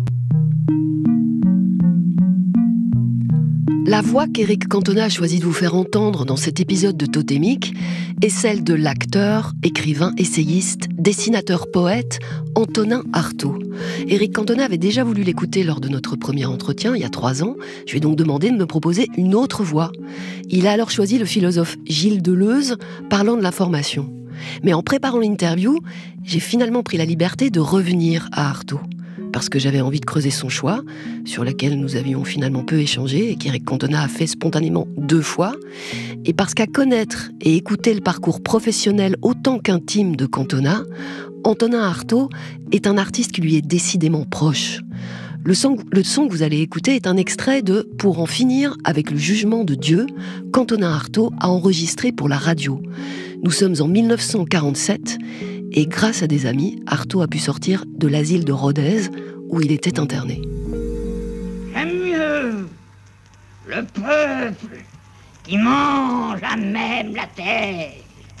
La voix qu'Éric Cantona a choisi de vous faire entendre dans cet épisode de Totémique est celle de l'acteur, écrivain, essayiste, dessinateur-poète Antonin Artaud. Éric Cantona avait déjà voulu l'écouter lors de notre premier entretien, il y a 3 ans. Je lui ai donc demandé de me proposer une autre voix. Il a alors choisi le philosophe Gilles Deleuze, parlant de la formation. Mais en préparant l'interview, j'ai finalement pris la liberté de revenir à Artaud. Parce que j'avais envie de creuser son choix, sur lequel nous avions finalement peu échangé et qu'Éric Cantona a fait spontanément 2 fois, et parce qu'à connaître et écouter le parcours professionnel autant qu'intime de Cantona, Antonin Artaud est un artiste qui lui est décidément proche. Le son que vous allez écouter est un extrait de « Pour en finir avec le jugement de Dieu » qu'Antonin Artaud a enregistré pour la radio. Nous sommes en 1947, et grâce à des amis, Artaud a pu sortir de l'asile de Rodez, où il était interné. J'aime mieux le peuple qui mange à même la terre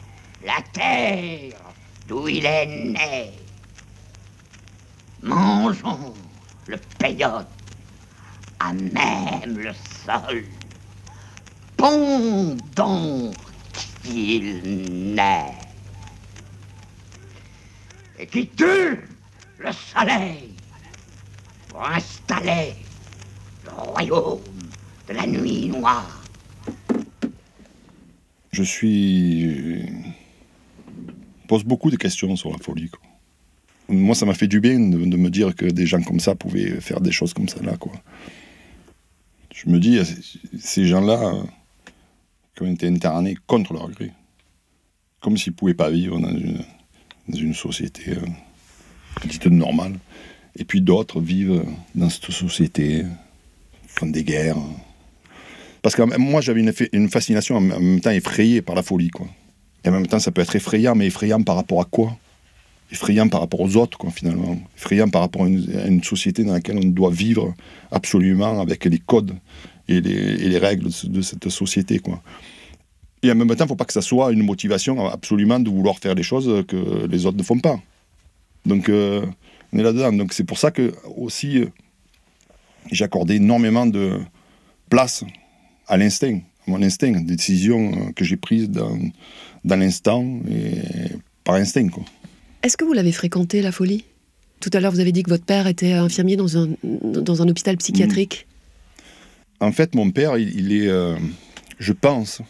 d'où il est né. Mangeons le peyote à même le sol, pendant qu'il naît. Et qui tue le soleil pour installer le royaume de la nuit noire. Je pose beaucoup de questions sur la folie, quoi. Moi, ça m'a fait du bien de me dire que des gens comme ça pouvaient faire des choses comme ça, là, quoi. Je me dis, ces gens-là qui ont été internés contre leur gré, comme s'ils ne pouvaient pas vivre dans une société dite normale. Et puis d'autres vivent dans cette société, font des guerres. Parce que moi, j'avais une fascination en même temps effrayée par la folie, quoi. Et en même temps, ça peut être effrayant, mais effrayant par rapport à quoi ? Effrayant par rapport aux autres, quoi, finalement. Effrayant par rapport à une société dans laquelle on doit vivre absolument avec les codes et les règles de cette société, quoi. Et en même temps, il ne faut pas que ça soit une motivation absolument de vouloir faire les choses que les autres ne font pas. Donc, on est là-dedans. Donc, c'est pour ça que, aussi, j'ai accordé énormément de place à l'instinct, à mon instinct, des décisions que j'ai prises dans l'instant et par instinct, quoi. Est-ce que vous l'avez fréquenté, la folie ? Tout à l'heure, vous avez dit que votre père était infirmier dans un hôpital psychiatrique. En fait, mon père, il est... je pense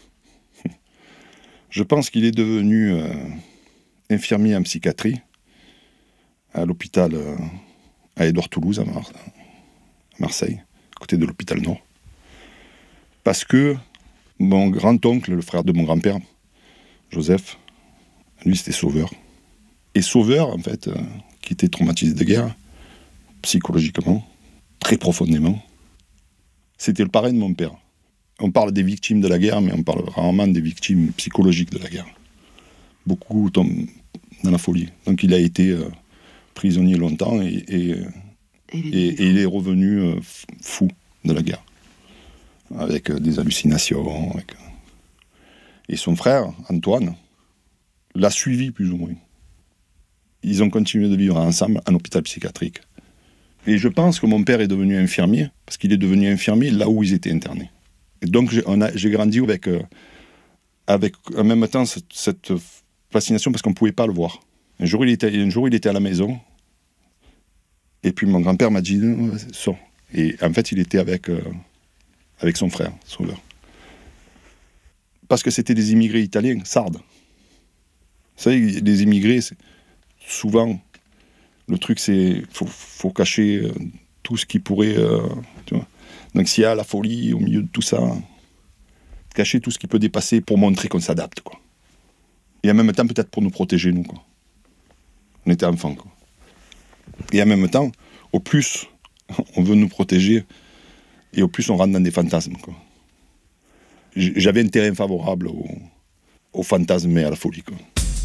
qu'il est devenu infirmier en psychiatrie à l'hôpital à Édouard Toulouse, à Marseille, à côté de l'hôpital Nord. Parce que mon grand-oncle, le frère de mon grand-père, Joseph, lui c'était Sauveur. Et Sauveur, en fait, qui était traumatisé de guerre, psychologiquement, très profondément, c'était le parrain de mon père. On parle des victimes de la guerre, mais on parle rarement des victimes psychologiques de la guerre. Beaucoup tombent dans la folie. Donc il a été prisonnier longtemps et il est revenu fou de la guerre. Avec des hallucinations. Et son frère, Antoine, l'a suivi plus ou moins. Ils ont continué de vivre ensemble en hôpital psychiatrique. Et je pense que mon père est devenu infirmier, parce qu'il est devenu infirmier là où ils étaient internés. Et donc j'ai grandi avec en même temps cette fascination, parce qu'on ne pouvait pas le voir. Un jour, il était à la maison, et puis mon grand-père m'a dit « Sors ». Et en fait, il était avec son frère, Sauveur. Parce que c'était des immigrés italiens, sardes. Vous savez, les immigrés, souvent, le truc, c'est faut cacher tout ce qui pourrait... tu vois. Donc s'il y a la folie au milieu de tout ça, cacher tout ce qui peut dépasser pour montrer qu'on s'adapte, quoi. Et en même temps, peut-être pour nous protéger, nous, quoi. On était enfants, quoi. Et en même temps, au plus on veut nous protéger, et au plus on rentre dans des fantasmes, quoi. J'avais un terrain favorable au fantasme et à la folie, quoi.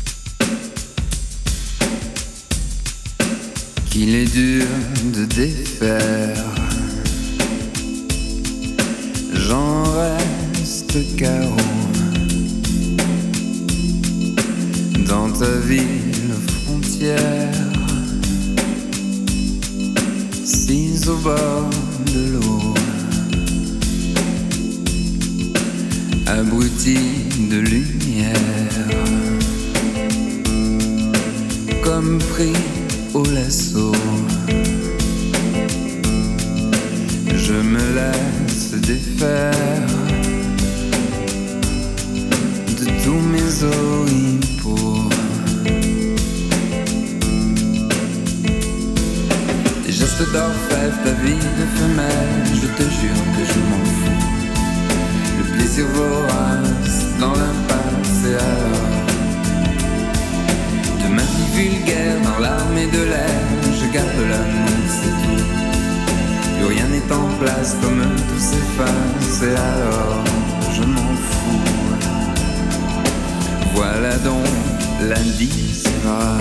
Qu'il est dur de défaire, j'en reste carreau dans ta ville frontière, sise au bord de l'eau, abruti de lumière, comme pris au lasso. Je me laisse défaire de tous mes oripeaux. Des gestes d'orfèvre, ta vie de femelle, je te jure que je m'en fous. Le plaisir vorace dans l'impasse et alors de ma vie vulgaire dans l'armée de l'air, je garde l'amour, c'est tout. Plus rien n'est en place, comme tout s'efface, et alors je m'en fous. Voilà donc la disgrâce.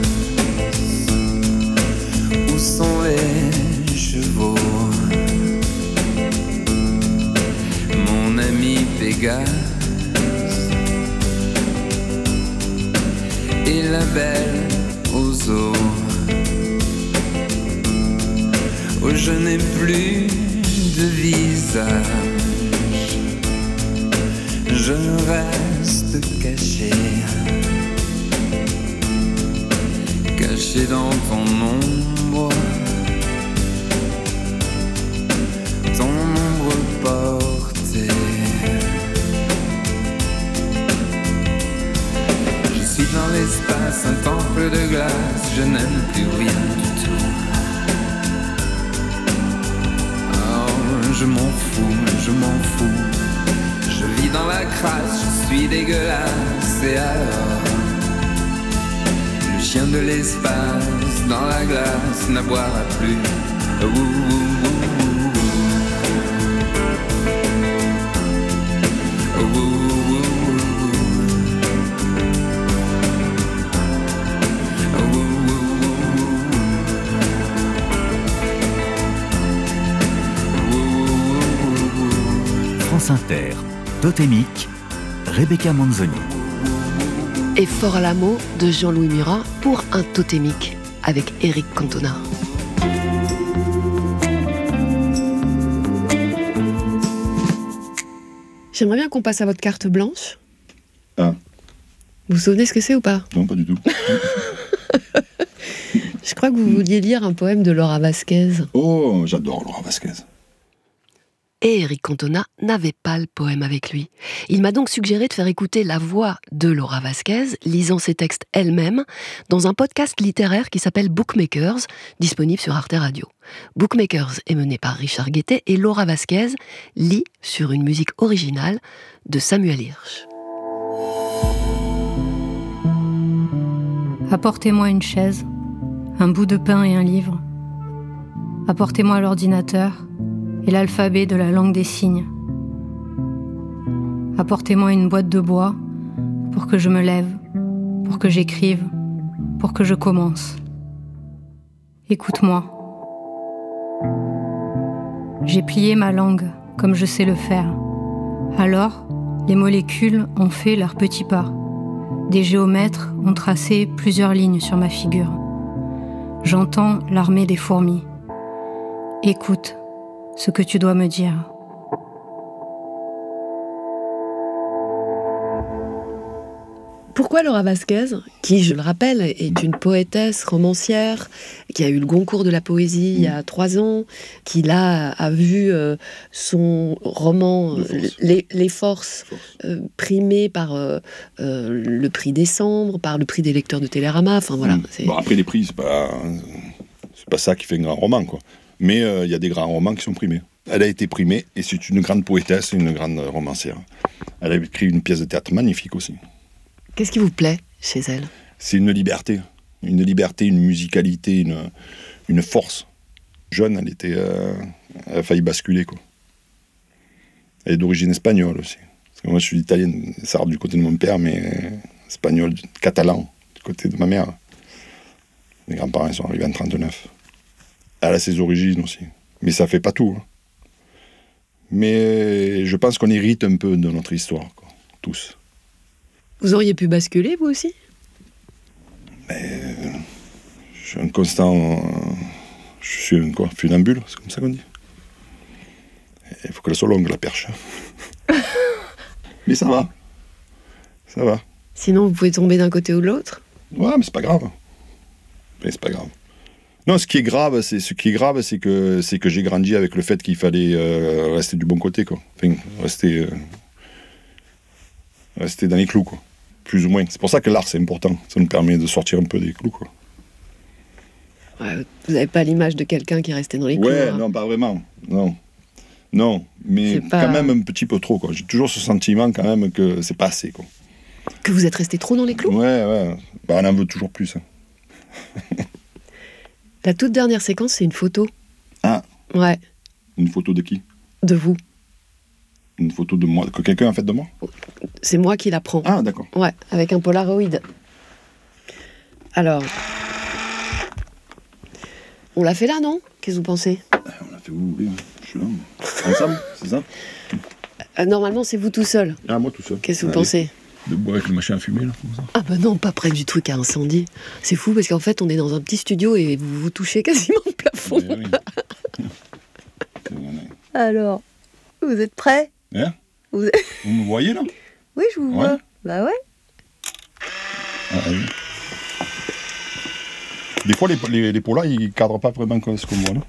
Où sont les chevaux? Mon ami Pégase et la belle aux eaux. Oh, je n'ai plus de visage, je reste caché, caché dans ton ombre, ton ombre portée. Je suis dans l'espace, un temple de glace, je n'aime plus rien du tout. Je m'en fous, je m'en fous. Je vis dans la crasse, je suis dégueulasse. Et alors, le chien de l'espace dans la glace n'aboiera plus. Ouh, ouh, ouh, ouh. Ouh, ouh, ouh, France Inter, Totémique, Rebecca Manzoni. Et Fort à l'amour de Jean-Louis Murat pour un totémique avec Éric Cantona. J'aimerais bien qu'on passe à votre carte blanche. Ah. Vous vous souvenez ce que c'est ou pas? Non, pas du tout. Je crois que vous vouliez lire un poème de Laura Vasquez. Oh, j'adore Laura Vasquez. Et Éric Cantona n'avait pas le poème avec lui. Il m'a donc suggéré de faire écouter la voix de Laura Vasquez, lisant ses textes elle-même, dans un podcast littéraire qui s'appelle Bookmakers, disponible sur Arte Radio. Bookmakers est mené par Richard Guettet et Laura Vasquez lit sur une musique originale de Samuel Hirsch. Apportez-moi une chaise, un bout de pain et un livre. Apportez-moi l'ordinateur et l'alphabet de la langue des signes. Apportez-moi une boîte de bois pour que je me lève, pour que j'écrive, pour que je commence. Écoute-moi. J'ai plié ma langue comme je sais le faire. Alors, les molécules ont fait leurs petits pas. Des géomètres ont tracé plusieurs lignes sur ma figure. J'entends l'armée des fourmis. Écoute ce que tu dois me dire. Pourquoi Laura Vasquez, qui, je le rappelle, est une poétesse, romancière, qui a eu le Goncourt de la poésie il y a 3 ans, qui là a vu son roman Les Forces primé par le prix Décembre, par le prix des lecteurs de Télérama, enfin voilà. Bon, après les prix, c'est pas ça qui fait un grand roman, quoi. Mais il y a des grands romans qui sont primés. Elle a été primée et c'est une grande poétesse et une grande romancière. Elle a écrit une pièce de théâtre magnifique aussi. Qu'est-ce qui vous plaît chez elle ? C'est une liberté, une musicalité, une force. Jeune, elle a failli basculer, quoi. Elle est d'origine espagnole aussi. Parce que moi, je suis italien, ça part du côté de mon père, mais espagnol, catalan, du côté de ma mère. Mes grands-parents sont arrivés en 1939. Elle a ses origines aussi. Mais ça fait pas tout. Hein. Mais je pense qu'on hérite un peu de notre histoire, quoi. Tous. Vous auriez pu basculer, vous aussi ? Mais je suis un constant... je suis un quoi, funambule, c'est comme ça qu'on dit. Il faut qu'elle soit longue, la perche. Mais ça va. Ça va. Sinon, vous pouvez tomber d'un côté ou de l'autre ? Ouais, mais c'est pas grave. Mais c'est pas grave. Non, ce qui est grave, c'est que j'ai grandi avec le fait qu'il fallait rester du bon côté, quoi. Enfin, rester dans les clous, quoi. Plus ou moins. C'est pour ça que l'art, c'est important. Ça nous permet de sortir un peu des clous, quoi. Ouais, vous n'avez pas l'image de quelqu'un qui est resté dans les clous. Ouais, hein. Non, pas vraiment. Non, mais quand même un petit peu trop, quoi. J'ai toujours ce sentiment, quand même, que c'est pas assez, quoi. Que vous êtes resté trop dans les clous ? Ouais. Bah, on en veut toujours plus, hein. La toute dernière séquence, c'est une photo. Ah. Ouais. Une photo de qui ? De vous. Une photo de moi, que quelqu'un a faite de moi ? C'est moi qui la prends. Ah, d'accord. Ouais, avec un Polaroid. Alors... On l'a fait là, non ? Qu'est-ce que vous pensez ? On l'a fait où vous voulez, je suis là. Ensemble, c'est ça ? Normalement, c'est vous tout seul. Ah, moi tout seul. Qu'est-ce que vous pensez ? Debout avec le machin à fumer, là, comme ça. Ah bah non, pas près du truc à incendie. C'est fou, parce qu'en fait, on est dans un petit studio et vous vous touchez quasiment le plafond. Oui. Alors, vous êtes prêts ? Hein ? Vous me voyez, là ? Oui, je vous vois. Bah ouais. Ah, oui. Des fois, les pots là, ils cadrent pas vraiment comme ce qu'on voit là.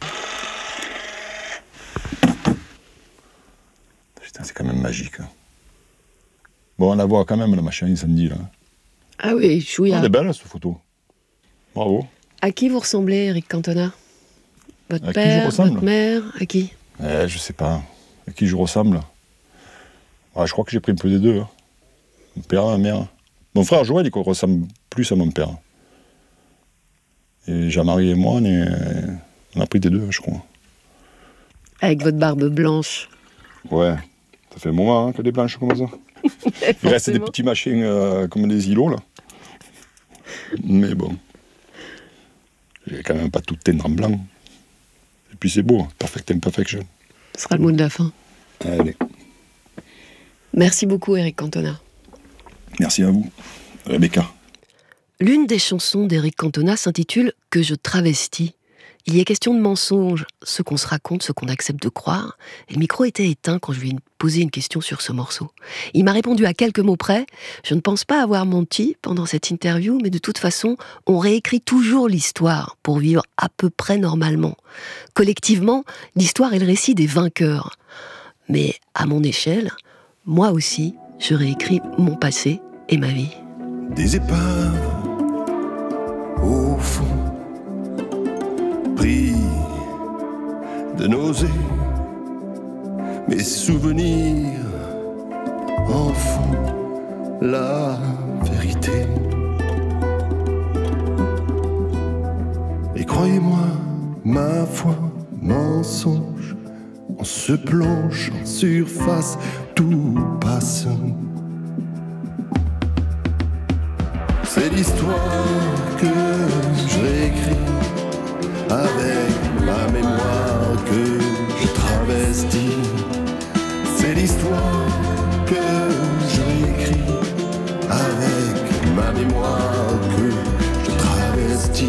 Putain, c'est quand même magique. Hein. Bon, on la voit quand même, le machin incendie là. Ah oui, chouïa. Elle est belle, cette photo. Bravo. À qui vous ressemblez, Éric Cantona ? Votre à père, qui je ressemble ? votre mère, à qui ? Je sais pas. À qui je ressemble ? Ah, je crois que j'ai pris un peu des deux. Hein. Mon père, ma mère. Mon frère Joël, il ressemble plus à mon père. Et Jean-Marie et moi, on a pris des deux, je crois. Avec votre barbe blanche. Ouais, ça fait un moment hein, que des blanches comme ça. Il reste des petits machins comme des îlots, là. Mais bon, j'ai quand même pas tout teint en blanc. Et puis c'est beau, perfect imperfection. Ce sera le mot de la fin. Allez. Merci beaucoup, Éric Cantona. Merci à vous, Rebecca. L'une des chansons d'Éric Cantona s'intitule « Que je travestis ». Il y est question de mensonges, ce qu'on se raconte, ce qu'on accepte de croire. Et le micro était éteint quand je lui ai posé une question sur ce morceau. Il m'a répondu à quelques mots près. Je ne pense pas avoir menti pendant cette interview, mais de toute façon, on réécrit toujours l'histoire pour vivre à peu près normalement. Collectivement, l'histoire est le récit des vainqueurs. Mais à mon échelle, moi aussi, je réécris mon passé et ma vie. Des épaves au fond, pris de nausées, mes souvenirs en font la vérité. Et croyez-moi, ma foi, mensonge, on se plonge en surface, tout passe. C'est l'histoire que je réécris avec ma mémoire que je travestis. C'est l'histoire que je réécris avec ma mémoire que je travestis.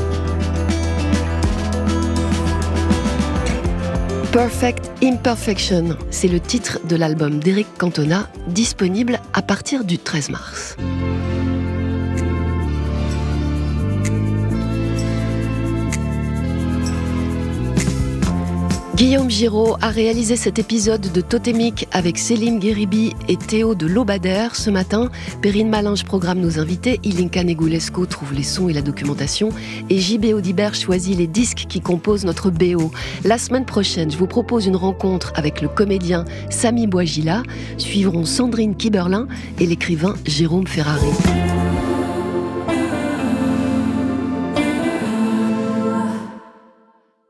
Perfect Imperfection, c'est le titre de l'album d'Eric Cantona, disponible à partir du 13 mars. Guillaume Giraud a réalisé cet épisode de Totémique avec Céline Guéribi et Théo de Lobadère. Ce matin, Perrine Malinge programme nos invités, Ilinka Negulesco trouve les sons et la documentation et JB Audibert choisit les disques qui composent notre BO. La semaine prochaine, je vous propose une rencontre avec le comédien Sami Bouajila. Suivront Sandrine Kiberlin et l'écrivain Jérôme Ferrari.